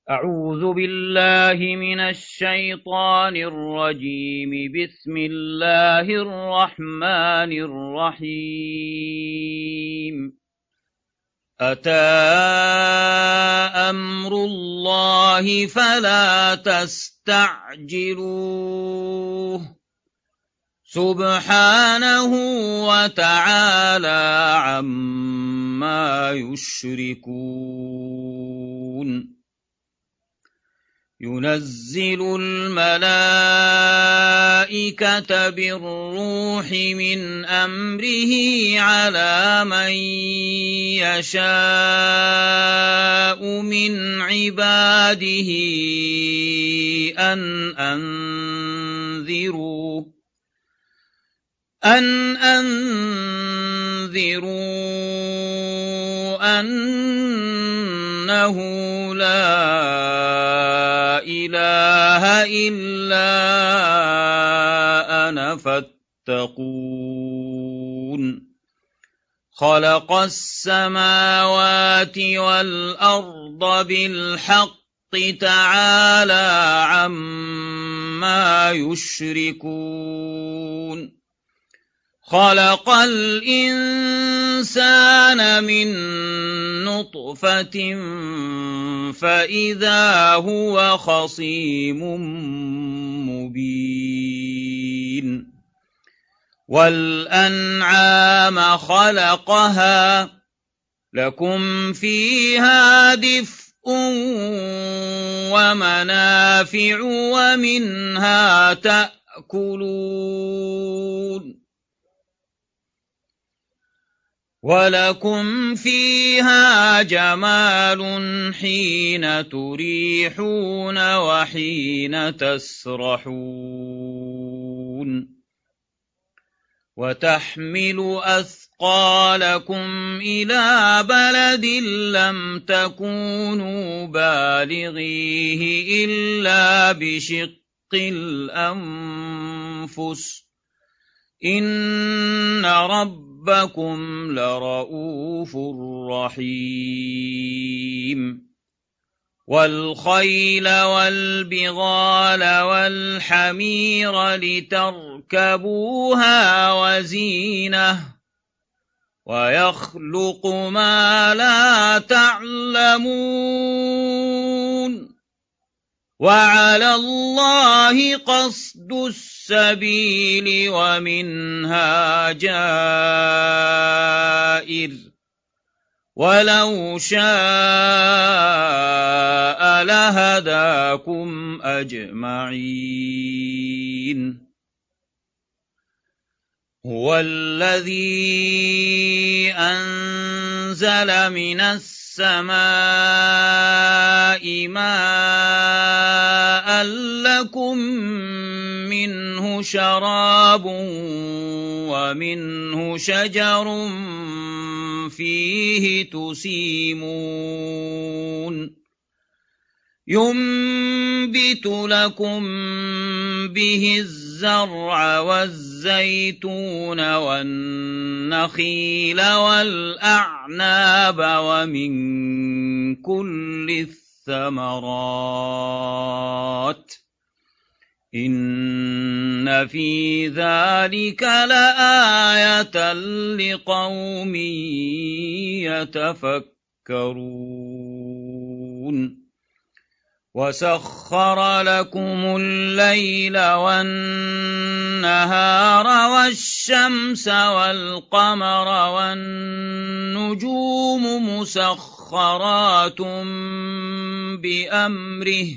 أعوذ بالله من الشيطان الرجيم. بسم الله الرحمن الرحيم. أتى أمر الله فلا تستعجلوه سبحانه وتعالى عما يشركون. ينزل الملائكة بالروح من أمره على من يشاء من عباده أن أنذروا أنه لا إله إلا أنا فاتقون. خلق السماوات والأرض بالحق تعالى عما يشركون. خلق الإنسان من نطفة فإذا هو خصيم مبين. والأنعام خلقها لكم فيها دفء ومنافع ومنها تأكلون. ولكم فيها جمال حين تريحون وحين تسرحون. وتحمل أثقالكم إلى بلد لم تكونوا بالغيه إلا بشق الأنفس إن ربكم لرؤوف رحيم. والخيل والبغال والحمير لتركبوها وزينة ويخلق ما لا تعلمون. وعلى الله قصد السبيل ومنها جائر ولو شاء لهداكم أجمعين. هو الذي أنزل من السماء ماء لكم منه شراب ومنه شجر فيه تسيمون. ينبت لكم به الزرع والزيتون والنخيل والأعناب ومن كل الثمرات إن في ذلك لآية لقوم يتفكرون. وسخر لكم الليل والنهار والشمس والقمر والنجوم مسخرات بأمره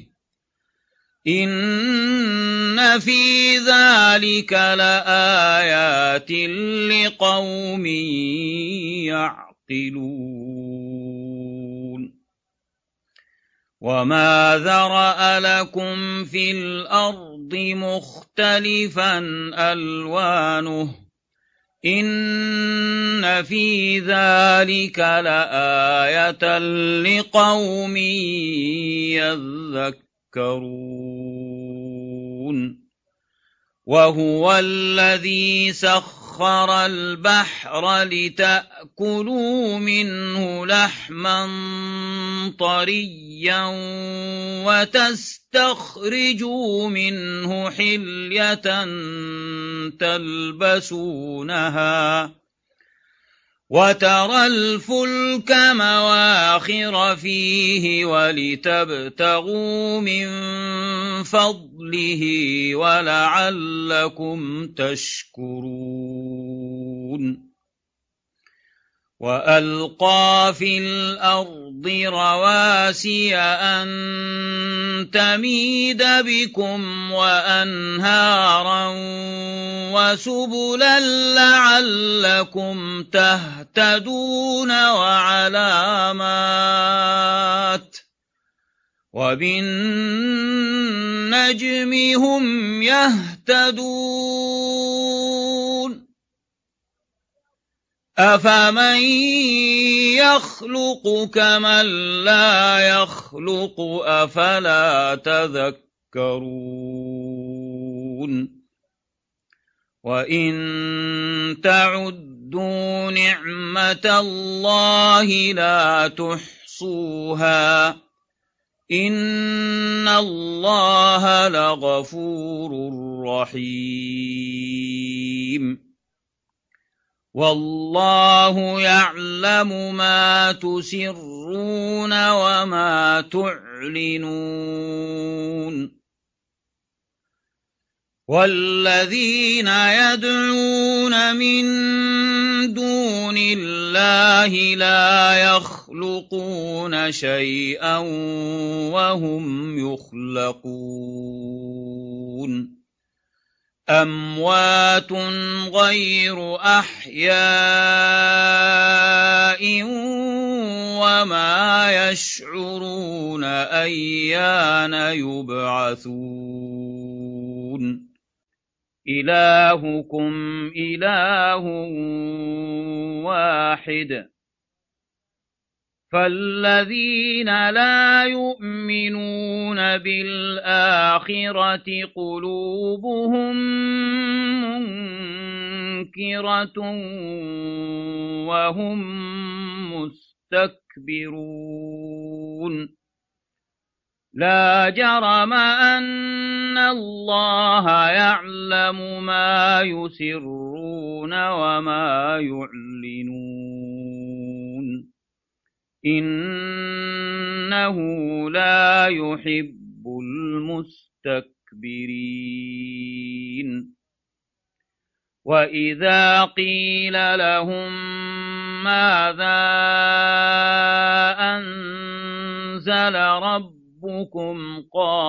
إن في ذلك لآيات لقوم يعقلون. وما ذرأ لكم في الأرض مختلفا ألوانه إن في ذلك لآية لقوم يذكرون. وهو الذي سخر وسخر البحر لتأكلوا منه لحما طريا وتستخرجوا منه حلية تلبسونها وترى الفلك مواخر فيه ولتبتغوا من فضله ولعلكم تشكرون وألقى في الأرض رواسي أن تميد بكم وأنهارا وسبلا لعلكم تهتدون وعلامات وبالنجم هم يهتدون أفمن يخلق كمن لا يخلق أفلا تذكرون وإن تعدوا نعمة الله لا تحصوها إن الله لغفور رحيم والله يعلم ما تسرون وما تعلنون والذين يدعون من دون الله لا يخلقون شيئا وهم يخلقون أموات غير أحياء وما يشعرون أيان يبعثون إلهكم إله واحد فالذين لا يؤمنون بالآخرة قلوبهم منكرة وهم مستكبرون لا جرم أن الله يعلم ما يسرون وما يعلنون إنه لا يحب المستكبرين وإذا قيل لهم ماذا أنزل ربكم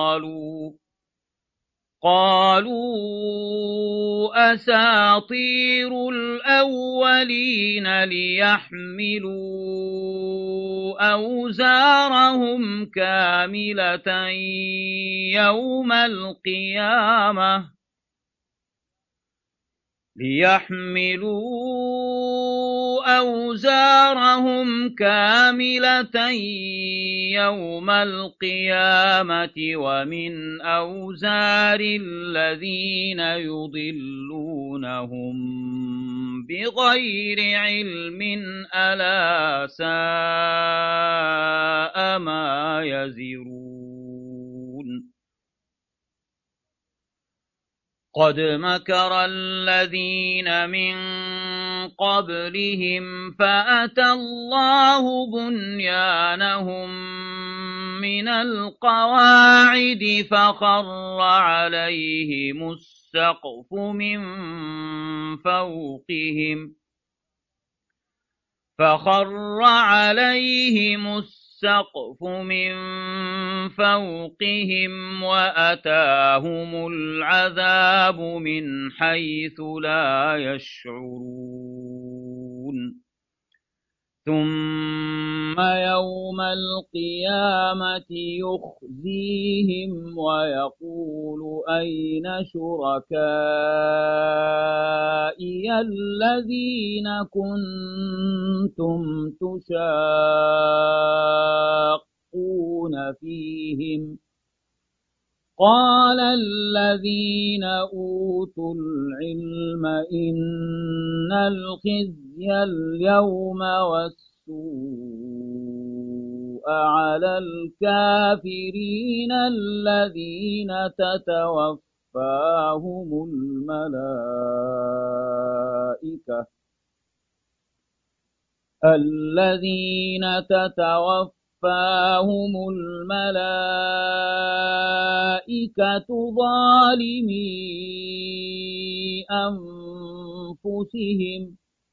قالوا أساطير الأولين ليحملوا أوزارهم كاملة يوم القيامة ومن أوزار الذين يضلونهم بغير علم ألا ساء ما يزرون قد مكر الذين من قبلهم فأتى الله بنيانهم من القواعد فخر عليهم السقف من فوقهم وأتاهم العذاب من حيث لا يشعرون ثم يوم القيامة يخزيهم ويقول أين شركائي الذين كنتم تشاقون فيهم قال الذين أوتوا العلم إن الخزي اليوم والسوء على الكافرين الذين تتوفاهم الملائكة ظالمي أنفسهم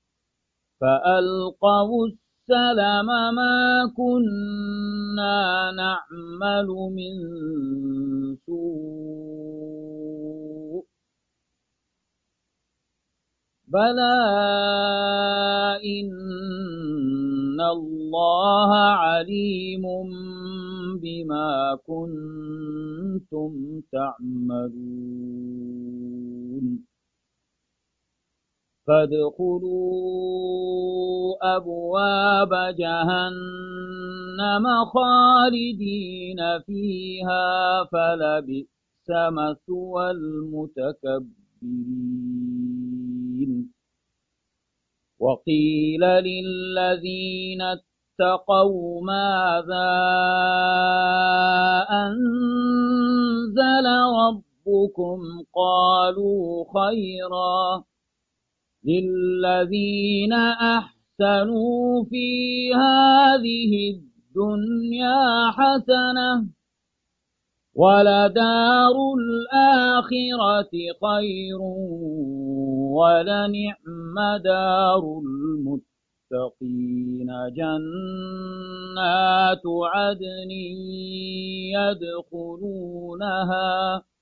فألقوا السلم ما كنا نعمل من سوء بلى إن الله عليم بما كنتم تعملون فادخلوا أبواب جهنم خالدين فيها فلبئس مثوى المتكبرين وقيل للذين اتقوا ماذا أنزل ربكم قالوا خيرا للذين أحسنوا في هذه الدنيا حسنة ولدار الآخرة خير ولنعم دار المتقين جنات عدن يدخلونها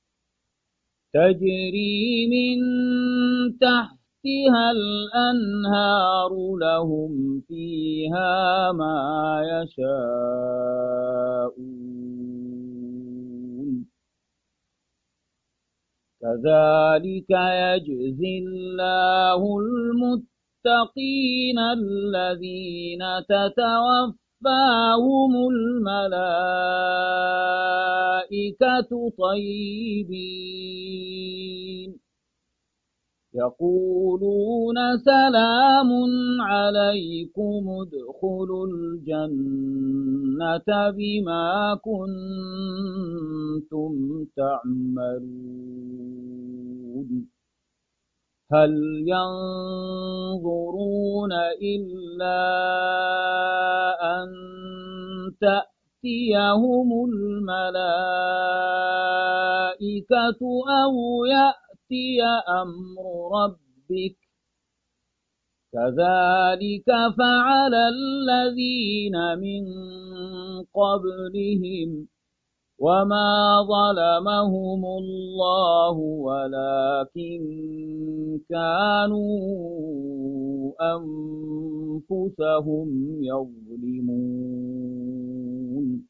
تجري من تحتها الأنهار لهم فيها ما يشاءون كذلك يجزي الله المتقين الذين تتوفاهم الملائكة طيبين يقولون سلام عليكم ادخلوا الجنة بما كنتم تعملون هل ينظرون إلا أن تأتيهم الملائكة أو يأتي أمر ربك كذلك فعل الذين من قبلهم وما ظلمهم الله ولكن كانوا أنفسهم يظلمون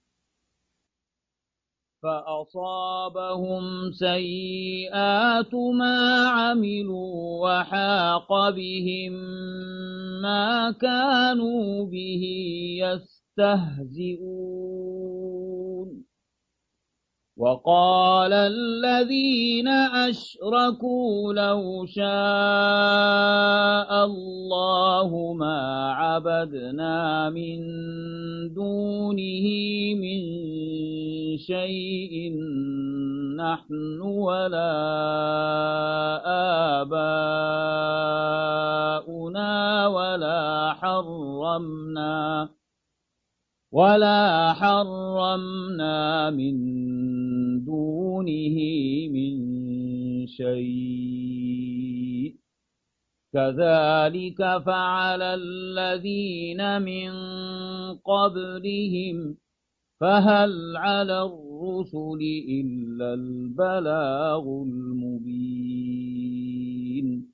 فأصابهم سيئات ما عملوا وحاق بهم ما كانوا به يستهزئون وقال الذين أشركوا لو شاء الله ما عبدنا من دونه من شيء نحن ولا آباؤنا ولا حرمنا من دونه من شيء كذلك فعل الذين من قبلهم فهل على الرسل إلا البلاغ المبين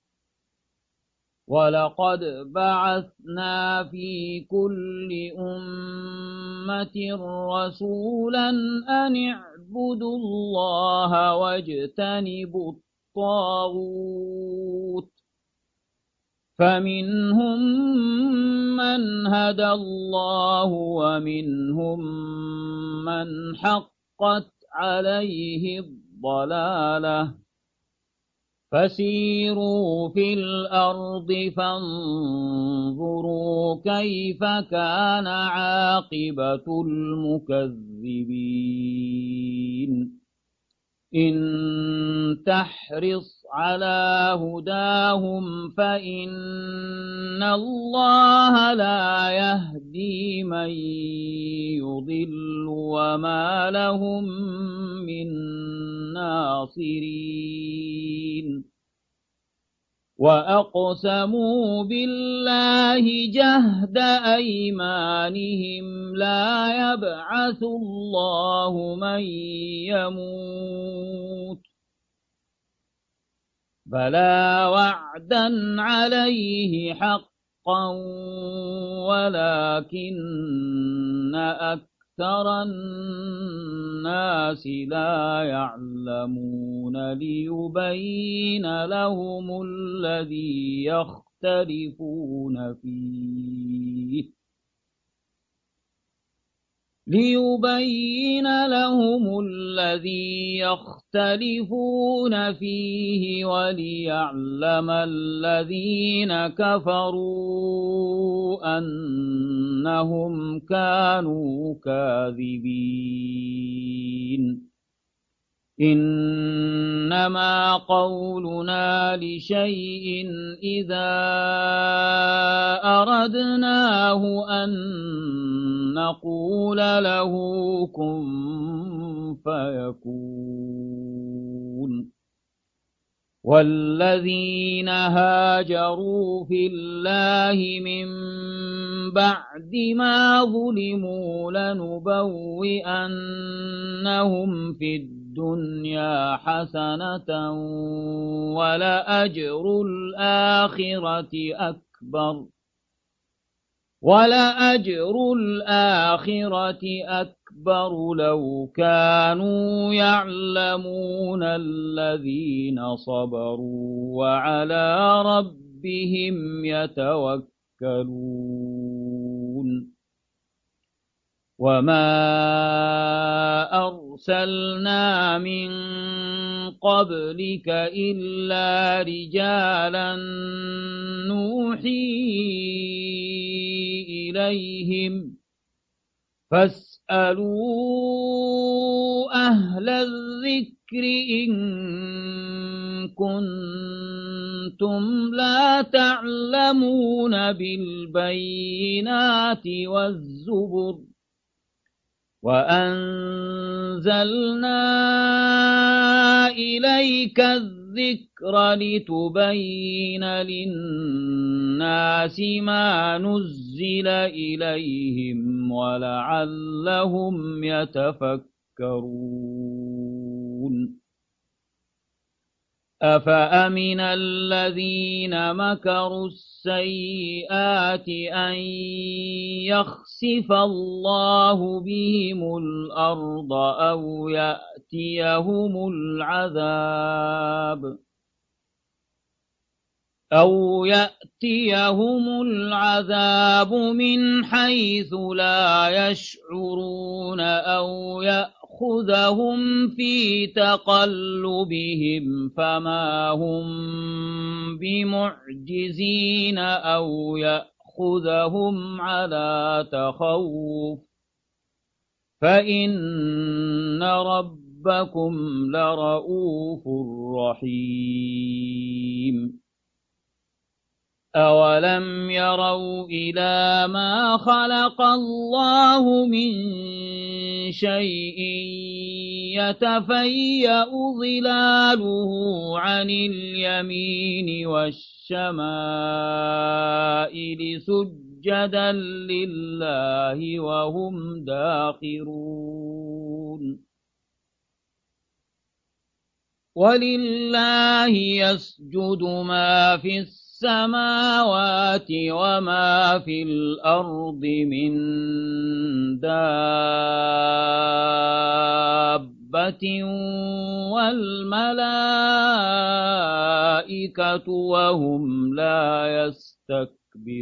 ولقد بعثنا في كل أمة رسولا أن اعبدوا الله واجتنبوا الطاغوت فمنهم من هدى الله ومنهم من حقت عليه الضلالة فسيروا في الأرض فانظروا كيف كان عاقبة المكذبين إن تحرص على هداهم فإن الله لا يهدي من يضل وما لهم من ناصرين وأقسموا بالله جهد أيمانهم لا يبعث الله من يموت بلى وعدا عليه حقا ولكن أكثر الناس لا يعلمون ليبين لهم الذي يختلفون فيه وليعلم الذين كفروا أنهم كانوا كاذبين إنما قولنا لشيء إذا أردناه أن نقول له كن فيكون والذين هاجروا في الله من بعد ما ظلموا لنبوئنهم في الدنيا حسنة ولأجر الآخرة أكبر لو كانوا يعلمون الذين صبروا وعلى ربهم يتوكلون وما أرسلنا من قبلك إلا رجالا نوحي إليهم فاسألوا أهل الذكر إن كنتم لا تعلمون بالبينات والزبر وأنزلنا إليك الذكر لتبين للناس ما نزل إليهم ولعلهم يتفكرون أفأمن الذين مكروا السيئات أن يخسف الله بهم الأرض أو يأتيهم العذاب من حيث لا يشعرون أو يأخذهم في تقلبهم فما هم بمعجزين أو يأخذهم على تخوف فإن ربكم لرؤوف رحيم أولم يروا إلى ما خلق الله من شيء يتفيأ ظلاله عن اليمين والشمائل سجدا لله وهم داخرون ولله يسجد ما في السماوات وما في الأرض من دابة والملائكة وهم لا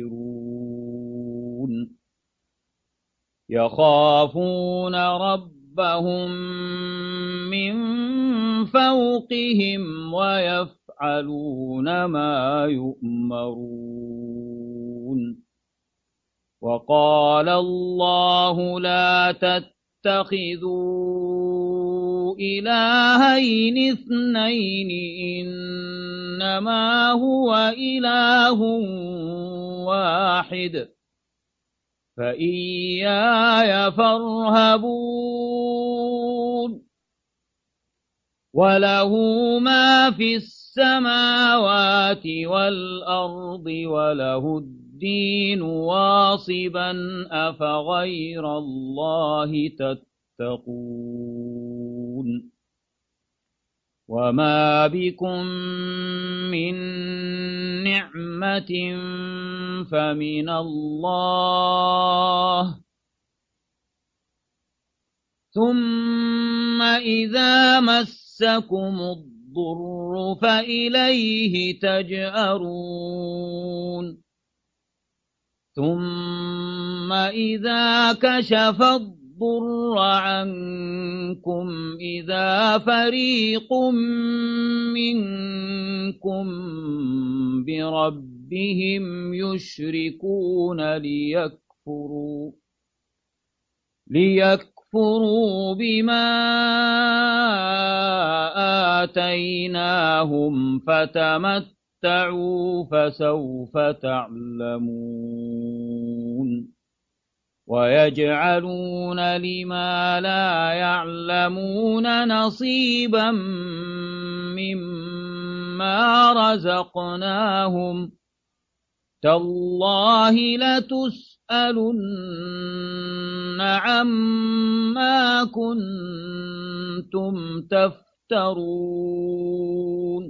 يستكبرون يخافون ربهم ربهم من فوقهم ويفعلون ما يؤمرون. وقال الله لا تتخذوا إلهين اثنين إنما هو إله واحد فإياي فارهبون. وله ما في السماوات والأرض وله الدين واصبا أفغير الله تتقون. وما بكم من نعمة فمن الله ثم إذا مسكم الضر فإليه تجأرون. ثم إذا كشف الضر عنكم إذا فريق منكم بربهم يشركون ليكفروا بما آتيناهم فتمتعوا فسوف تعلمون. ويجعلون لما لا يعلمون نصيبا مما رزقناهم تالله لتسألن عما كنتم تفترون.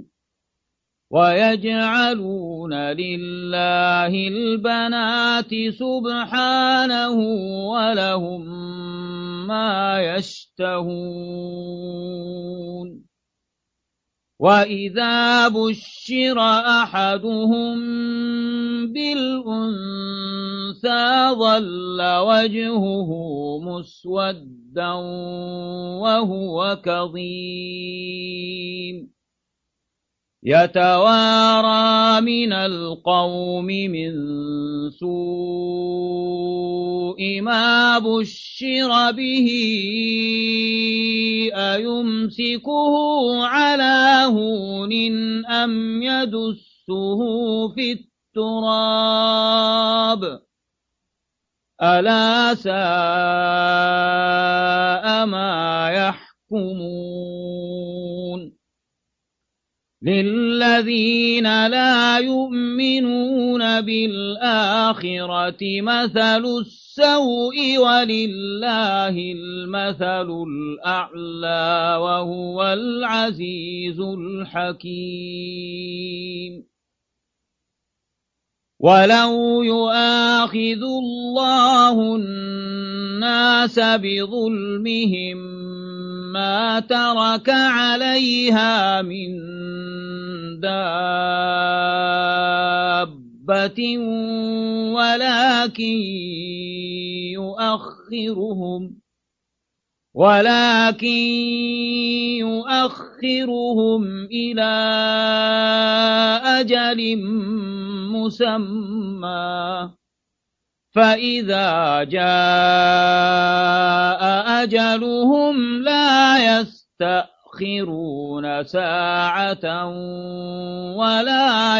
ويجعلون لله البنات سبحانه ولهم ما يشتهون. وإذا بشر أحدهم بالأنثى ظل وجهه مسودا وهو كظيم يتوارى من القوم من سوء ما بشر به أيمسكه على هون أم يدسه في التراب ألا ساء ما يحكمون. للذين لا يؤمنون بالآخرة مثل السوء ولله المثل الأعلى وهو العزيز الحكيم. ولو يؤاخذ الله الناس بظلمهم ما ترك عليها من دابة ولكن يؤخرهم إلى أجل مسمى فإذا جاء أجلهم لا يستأخرون ساعة ولا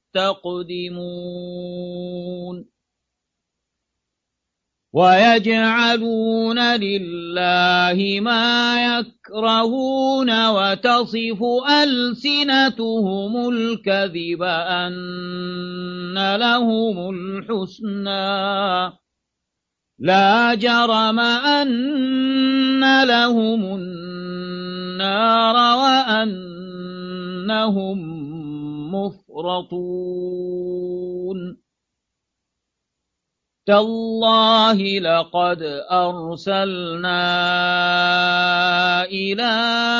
يستقدمون. ويجعلون لله ما يكرهون وتصف ألسنتهم الكذب أن لهم الحسنى لا جرم أن لهم النار وأنهم مفرطون. تالله لقد أرسلنا إلى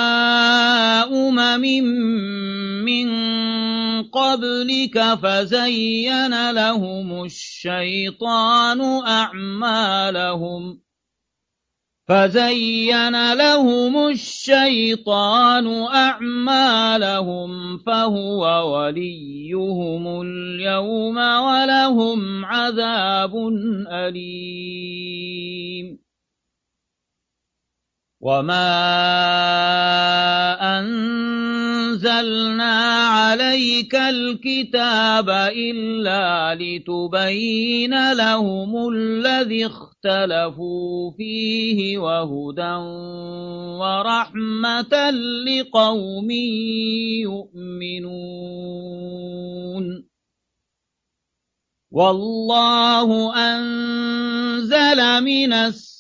من قبلك فزين لهم الشيطان أعمالهم فزين لهم الشيطان أعمالهم فهو وليهم اليوم ولهم عذاب أليم وما أنزلنا عليك الكتاب إلا لتبين لهم الذي اختلفوا فيه وهدى ورحمة لقوم يؤمنون والله أنزل من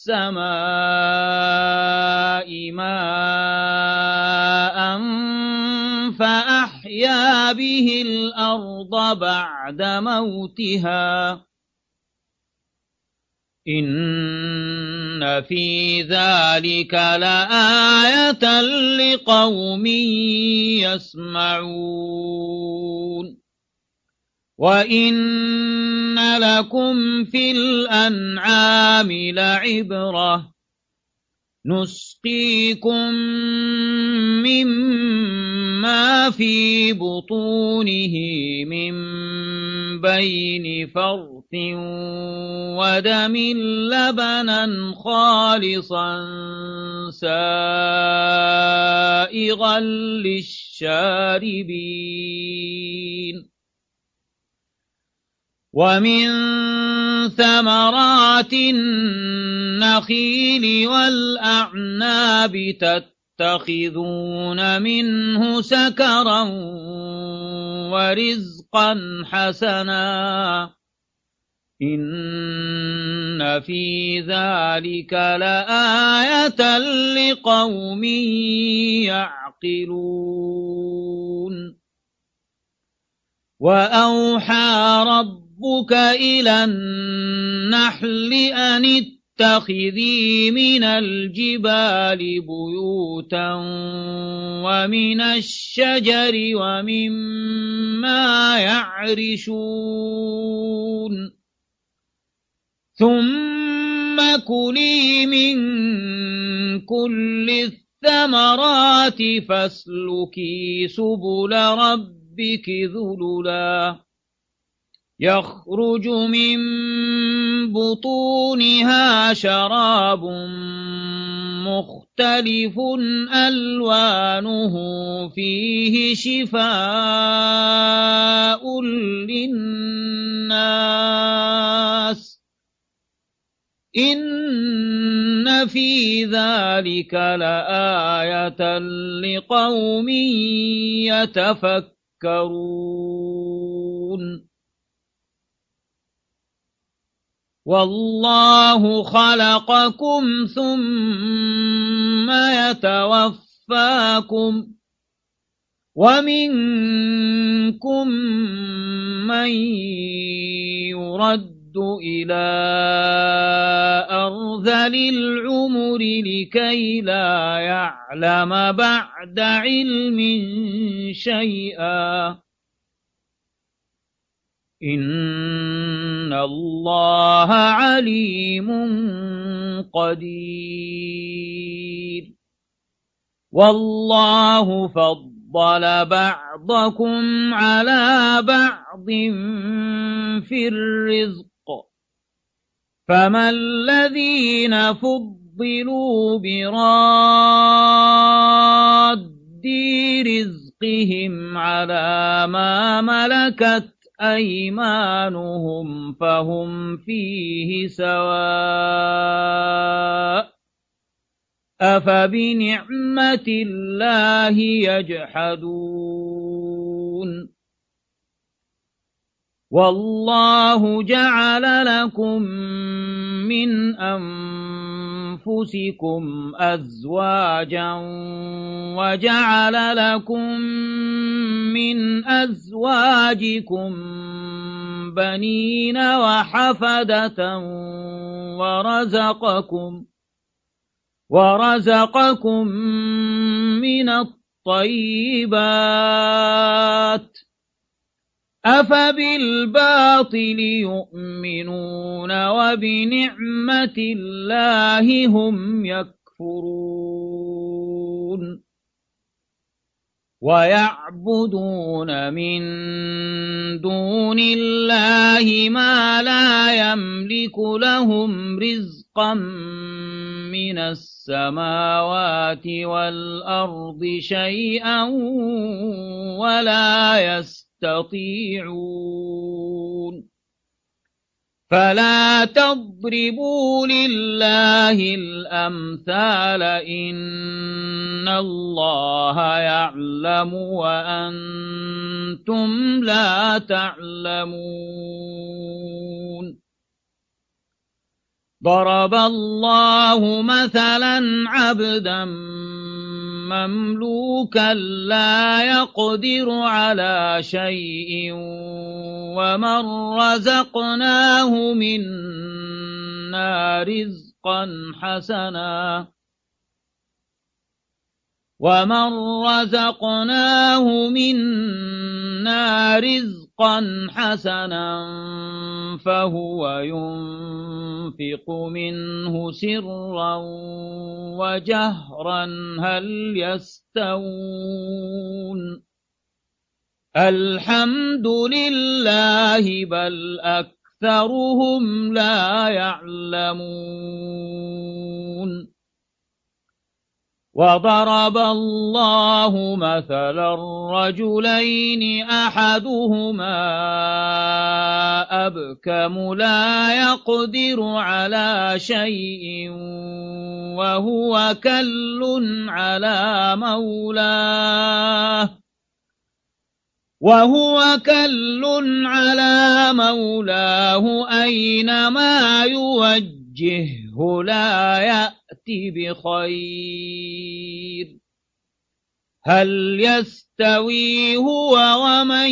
السماء ماء فأحيا به الأرض بعد موتها إن في ذلك لآية لقوم يسمعون وَإِنَّ لَكُمْ فِي الْأَنْعَامِ لَعِبْرَةً نُسْقِيكُم مِّمَّا فِي بُطُونِهِ مِن بَيْنِ فَرْثٍ وَدَمٍ لَّبَنًا خَالِصًا سَائِغًا لِّلشَّارِبِينَ ومن ثمرات النخيل والأعناب تتخذون منه سكرا ورزقا حسنا إن في ذلك لآية لقوم يعقلون وأوحى ربك إلى النحل أن اتخذي من الجبال بيوتا ومن الشجر ومما يعرشون ثم كلي من كل الثمرات فاسلكي سبل ربك ذللا يخرج من بطونها شراب مختلف ألوانه فيه شفاء للناس إن في ذلك لآية لقوم يتفكرون والله خلقكم ثم يتوفاكم ومنكم من يرد إلى أرذل العمر لكي لا يعلم بعد علم شيئا إن الله عليم قدير والله فضل بعضكم على بعض في الرزق فما الذين فضلوا براد رزقهم على ما ملكت أيمانهم فهم فيه سواء أفبنعمة الله يجحدون والله جعل لكم من أنفسكم أزواجا وجعل لكم من أزواجكم بنين وحفدة ورزقكم من الطيبات أفبالباطل يؤمنون وبنعمة الله هم يكفرون ويعبدون من دون الله ما لا يملك لهم رزقا من السماوات والأرض شيئا ولا يستطيعون فلا تضربوا لله الأمثال إن الله يعلم وأنتم لا تعلمون ضرب الله مثلا عبدا مملوكا لا يقدر على شيء ومن رزقناه منا رزقا حسنا فهو ينفق منه سرا وجهرا هل يستوون الحمد لله بل أكثرهم لا يعلمون وضرب الله مثلا رجلين أحدهما أبكم لا يقدر على شيء وهو كل على مولاه أينما يوجهه لا يأتي بخير هل يستوي هو ومن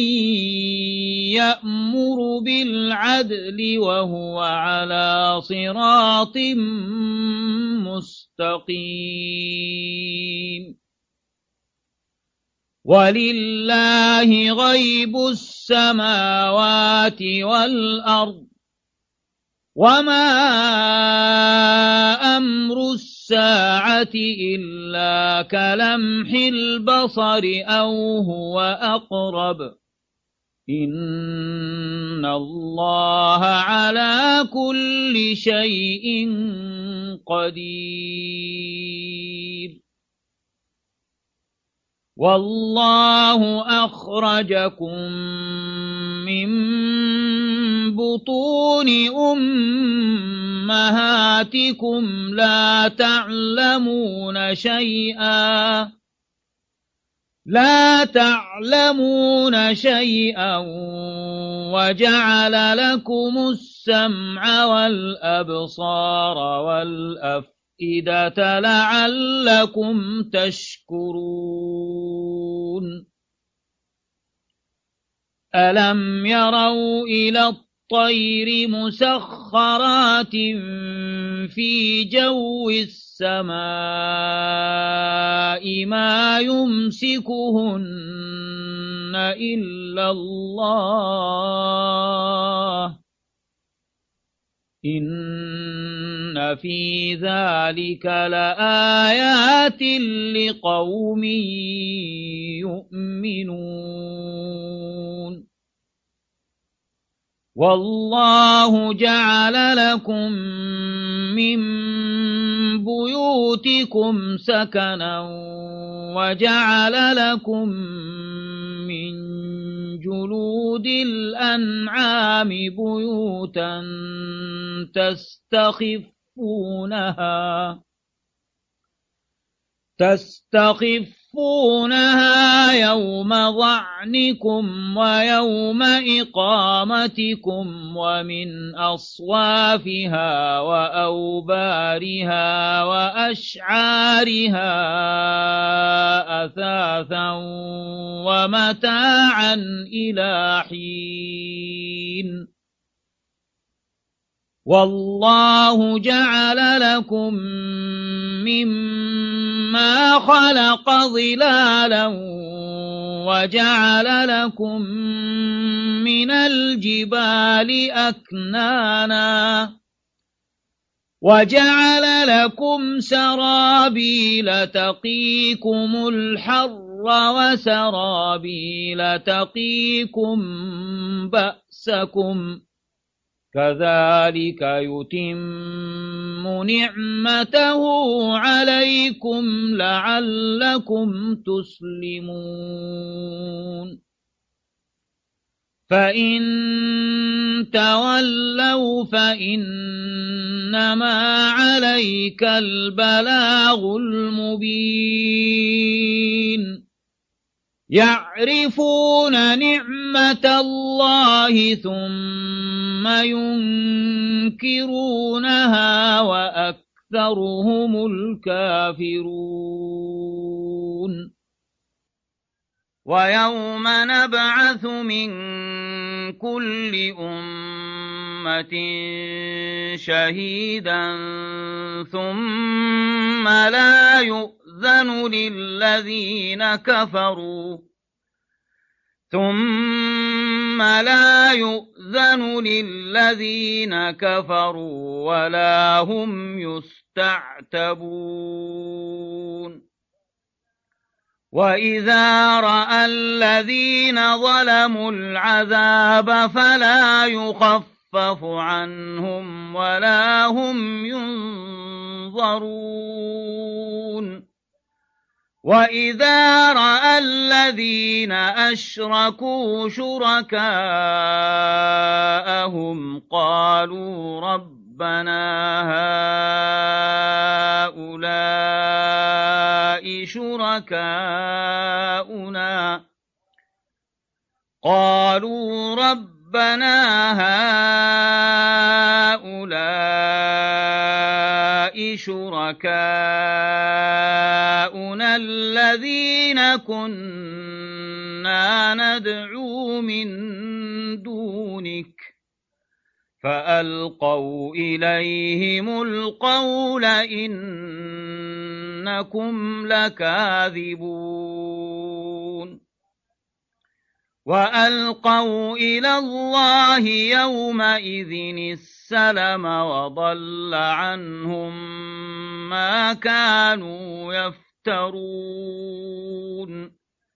يأمر بالعدل وهو على صراط مستقيم ولله غيب السماوات والأرض وما أمر الساعة إلا كلمح البصر أو هو أقرب إن الله على كل شيء قدير والله أخرجكم من بطون أمهاتكم لا تعلمون شيئا وجعل لكم السمع والأبصار والأفئدة لعلكم تشكرون ألم يروا إلى الطير مسخرات في جو السماء ما يمسكهن إلا الله إن في ذلك لآيات لقوم يؤمنون والله جعل لكم من بيوتكم سكنا وجعل لكم من جلود الأنعام بيوتا تستخفونها يوم ظعنكم ويوم إقامتكم ومن أصوافها وأوبارها وأشعارها أثاثا ومتاعا إلى حين والله جعل لكم مما ما خلق ظلالا وجعل لكم من الجبال أكنانا وجعل لكم سرابيل تقيكم الحر وسرابيل تقيكم بأسكم كذلك يتم نعمته عليكم لعلكم تسلمون فإن تولوا فإنما عليك البلاغ المبين يعرفون نعمة الله ثم ينكرونها وأكثرهم الكافرون ويوم نبعث من كل أمة شهيدا ثم لا يؤذن للذين كفروا ولا هم يستعتبون وإذا رأى الذين ظلموا العذاب فلا يخفف عنهم ولا هم ينظرون وإذا رأى الذين أشركوا شركاءهم قالوا ربنا هؤلاء شركاؤنا الذين كنا ندعو من دونك فألقوا إليهم القول إنكم لكاذبون وألقوا إلى الله يومئذ السلم وضل عنهم ما كانوا يفترون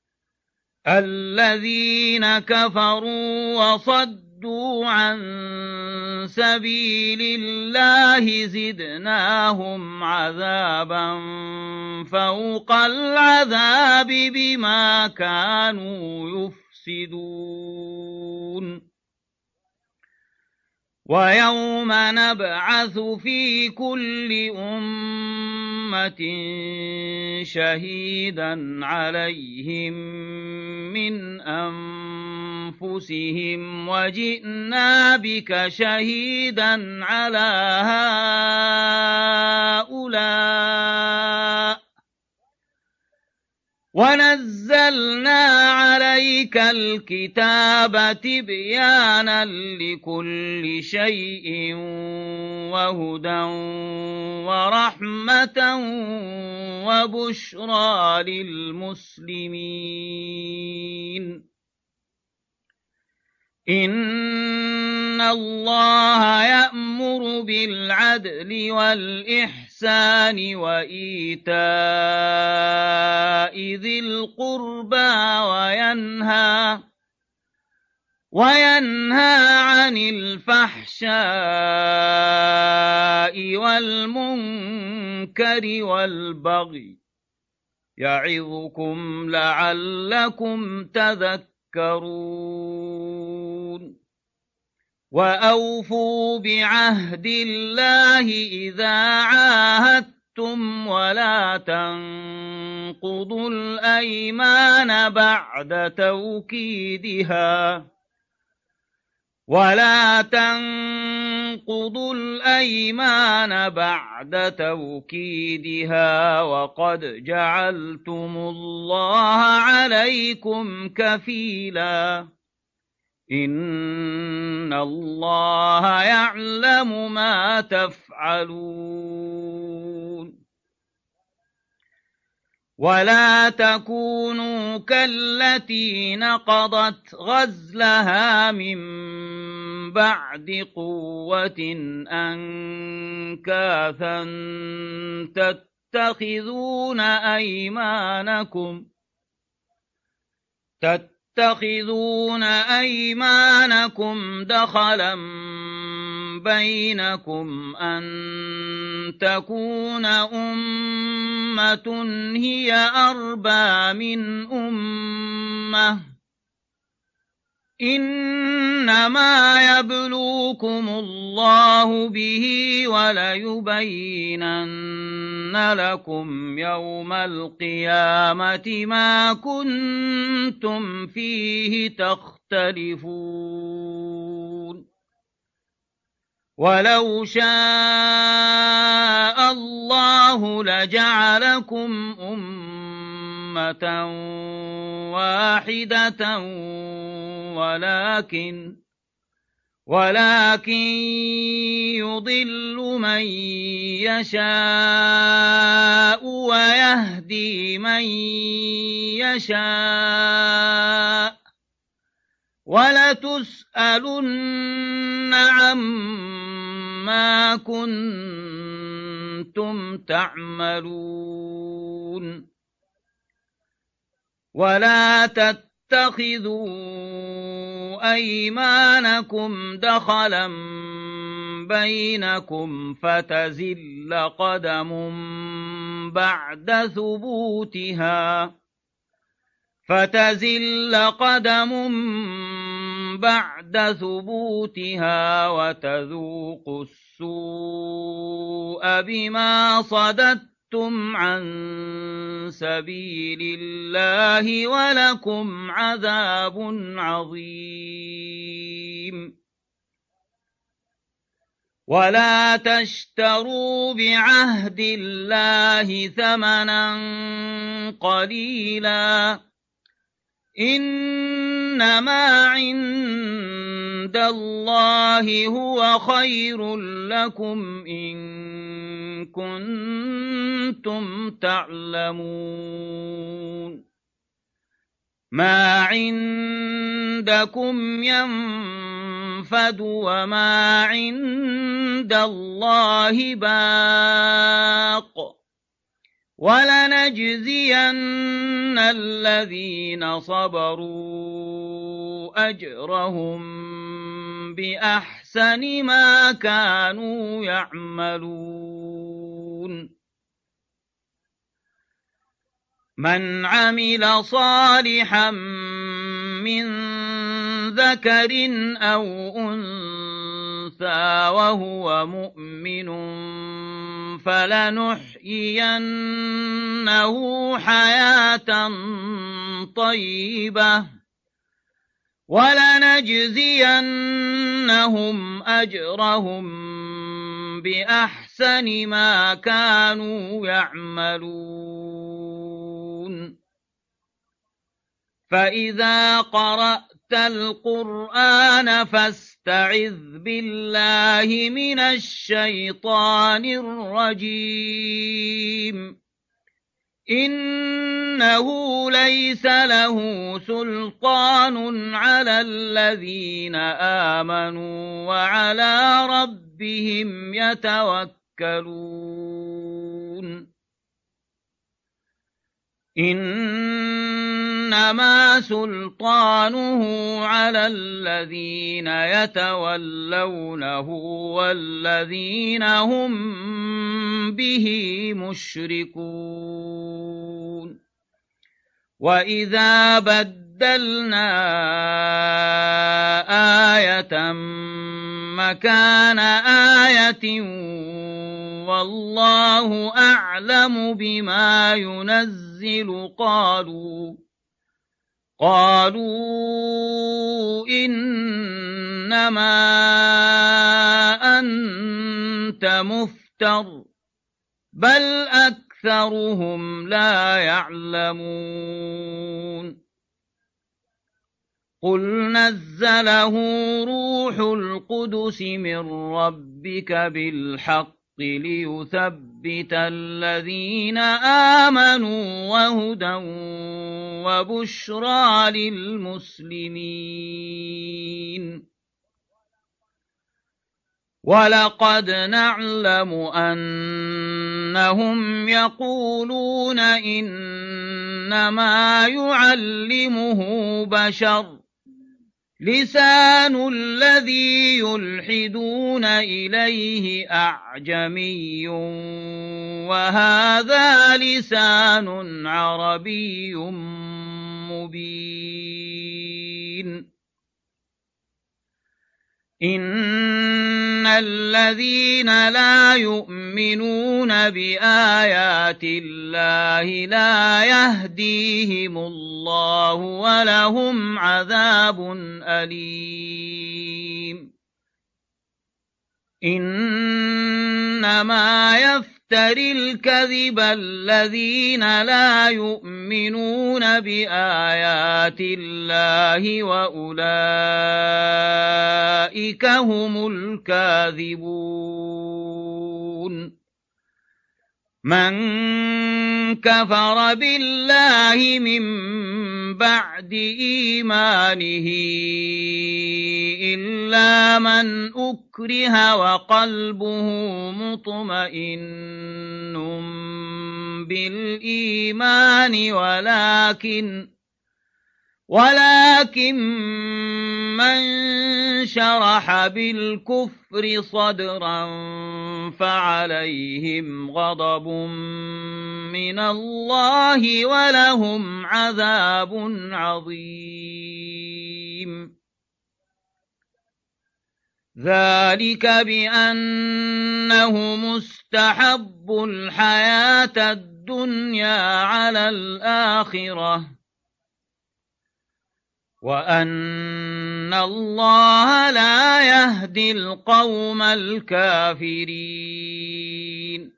الذين كفروا وصدوا عن سبيل الله زدناهم عذابا فوق العذاب بما كانوا يفسدون ويوم نبعث في كل أمة شهيدا عليهم من أنفسهم وجئنا بك شهيدا على هؤلاء ونزلنا عليك الكتاب تبيانا لكل شيء وهدى ورحمة وبشرى للمسلمين إن الله يأمر بالعدل والإحسان وإيتاء ذي القربى وينهى عن الفحشاء والمنكر والبغي يعظكم لعلكم تذكرون وأوفوا بعهد الله إذا عاهدتم ولا تنقضوا الأيمان بعد توكيدها وقد جعلتم الله عليكم كفيلا إن الله يعلم ما تفعلون ولا تكونوا كالتي نقضت غزلها من بعد قوة أنكاثا تتخذون أيمانكم دخلا بينكم أن تكون أمة هي أربى من أمة إنما يبلوكم الله به وليبينن لكم يوم القيامة ما كنتم فيه تختلفون ولو شاء الله لجعلكم أمة واحدة ولكن يضل من يشاء ويهدي من يشاء ولتسألن عما كنتم تعملون ولا تتخذوا أيمانكم دخلا بينكم فتزل قدم بعد ثبوتها وتذوقوا السوء بما صددتم عن سبيل الله ولكم عذاب عظيم ولا تشتروا بعهد الله ثمنا قليلا إنما عند الله هو خير لكم إن كنتم تعلمون ما عندكم ينفد وما عند الله باق ولنجزين الذين صبروا أجرهم بأحسن ما كانوا يعملون من عمل صالحا من ذكر أو أنثى وهو مؤمن فلنحيينه حياة طيبة ولنجزينهم أجرهم بأحسن ما كانوا يعملون فإذا قرأت القرآن فاستعذ بالله من الشيطان الرجيم إنه ليس له سلطان على الذين آمنوا وعلى ربهم يتوكلون إنما سلطانه على الذين يتولونه والذين هم به مشركون وإذا بدلنا آية مكان آية والله أعلم بما ينزل قالوا إنما أنت مفتر بل أكثرهم لا يعلمون قل نزله روح القدس من ربك بالحق ليثبت الذين آمنوا وهدى وبشرى للمسلمين. ولقد نعلم أنهم يقولون إنما يعلمه بشر لسان الذي يلحدون إليه أعجمي وهذا لسان عربي مبين. إن الذين لا يؤمنون بآيات الله لا يهديهم الله ولهم عذاب أليم. إنما يفتري الكذب الذين لا يؤمنون بآيات الله وأولئك هم الكاذبون. من كفر بالله من بعد إيمانه إلا من أكره وقلبه مطمئن بالإيمان ولكن من شرح بالكفر صدرا فعليهم غضب من الله ولهم عذاب عظيم. ذلك بأنه مستحب الحياة الدنيا على الآخرة وأن الله لا يهدي القوم الكافرين.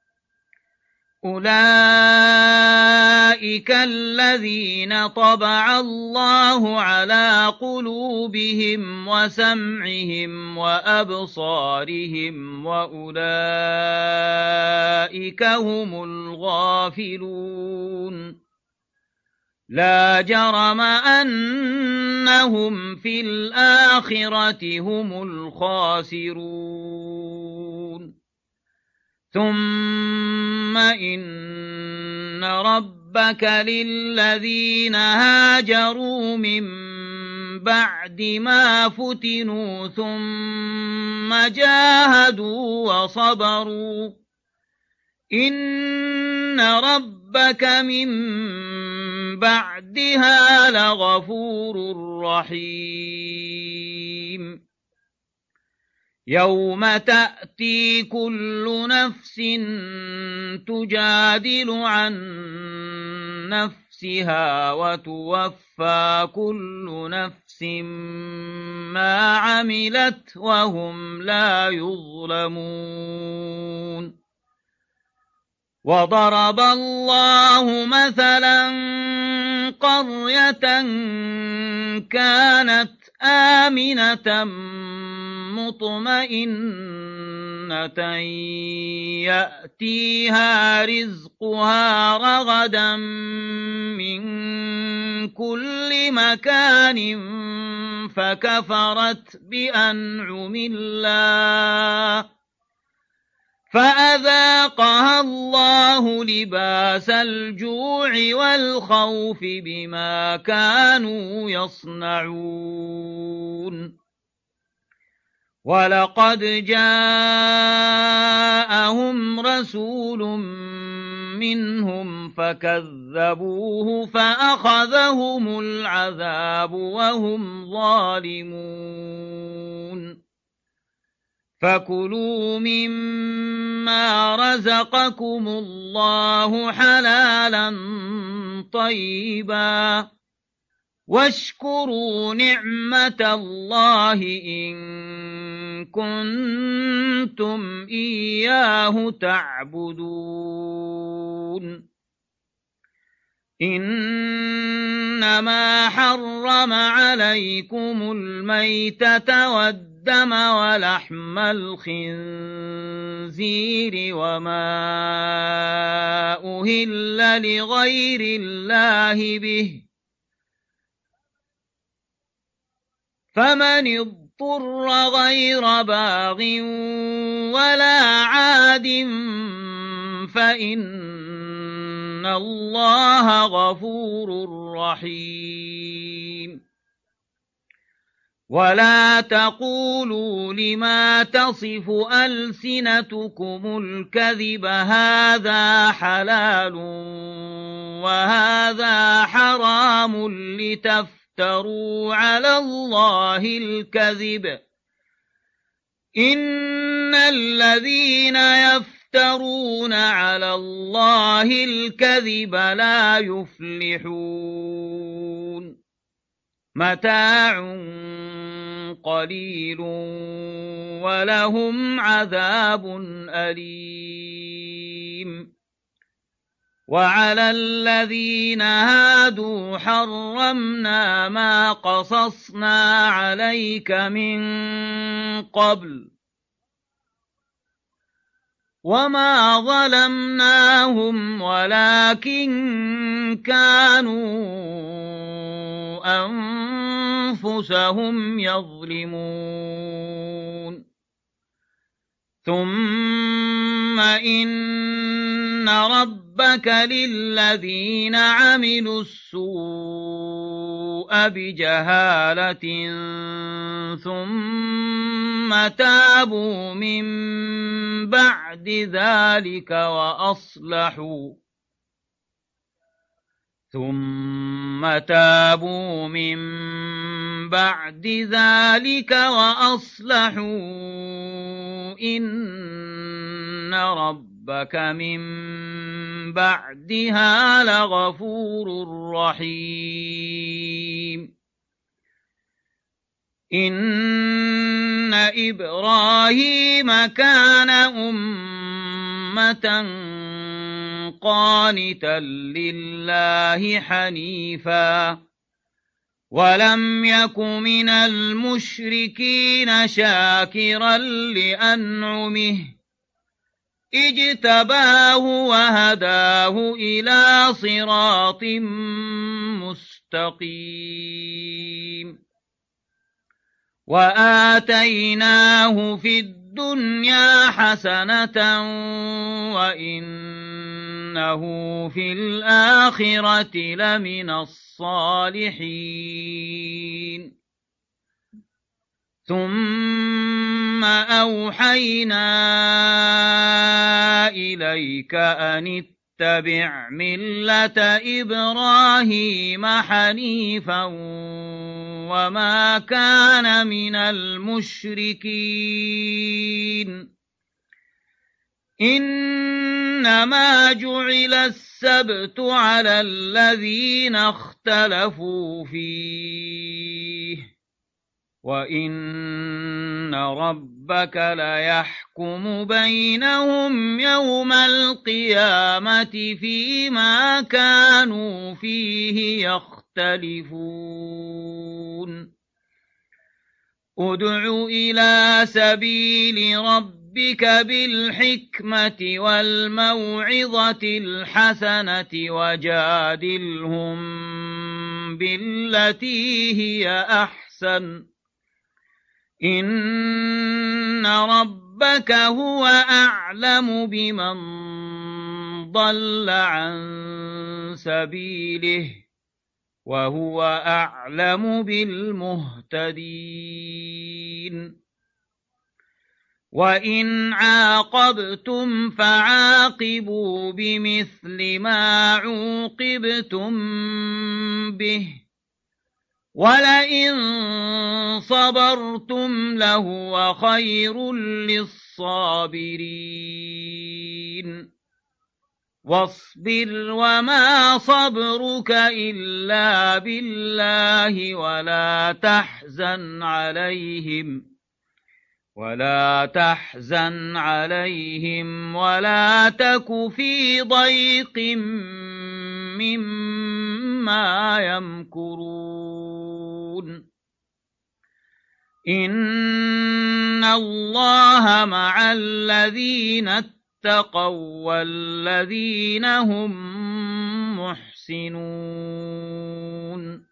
أولئك الذين طبع الله على قلوبهم وسمعهم وأبصارهم وأولئك هم الغافلون. لا جرم أنهم في الآخرة هم الخاسرون. ثم إن ربك للذين هاجروا من بعد ما فتنوا ثم جاهدوا وصبروا إن ربك من بعدها لغفور رحيم. يوم تأتي كل نفس تجادل عن نفسها وتوفى كل نفس ما عملت وهم لا يظلمون. وضرب الله مثلا قرية كانت آمنة مطمئنة يأتيها رزقها رغدا من كل مكان فكفرت بأنعم الله فأذاقها الله لباس الجوع والخوف بما كانوا يصنعون. ولقد جاءهم رسول منهم فكذبوه فأخذهم العذاب وهم ظالمون. فكلوا مما رزقكم الله حلالا طيبا واشكروا نعمة الله إن كنتم إياه تعبدون. إن إنما حرم عليكم الميتة والدم ولحم الخنزير وما أهل لغير الله به، فمن اضطر غير باغ ولا عاد فإن الله غفور رحيم. ولا تقولوا لما تصف ألسنتكم الكذب هذا حلال وهذا حرام لتفتروا على الله الكذب، إن الذين يفترون على الله الكذب لا يفلحون. متاع قليل ولهم عذاب أليم. وعلى الذين هادوا حرمنا ما قصصنا عليك من قبل وما ظلمناهم ولكن كانوا أنفسهم يظلمون. ثم إن ربك للذين عملوا السوء بجهالة ثم تابوا من بعد ذلك وأصلحوا إن ربك من بعدها لغفور رحيم. إن إبراهيم كان أمة قانتا لله حنيفا ولم يك من المشركين شاكرا لأنعمه اجتباه وهداه إلى صراط مستقيم. وآتيناه في الدنيا حسنة وإنه في الآخرة لمن الصالحين. ثم أوحينا إليك أن اتبع ملة إبراهيم حنيفا وما كان من المشركين. إنما جعل السبت على الذين اختلفوا فيه وإن ربك ليحكم بينهم يوم القيامة فيما كانوا فيه يختلفون. ادع إلى سبيل ربك بالحكمة والموعظة الحسنة وجادلهم بالتي هي أحسن إن ربك هو أعلم بمن ضل عن سبيله وهو أعلم بالمهتدين. وإن عاقبتم فعاقبوا بمثل ما عوقبتم به ولئن صبرتم لهو خير للصابرين. واصبر وما صبرك إلا بالله ولا تحزن عليهم ولا تك في ضيق ما يمكرون إن الله مع الذين اتقوا والذين هم محسنون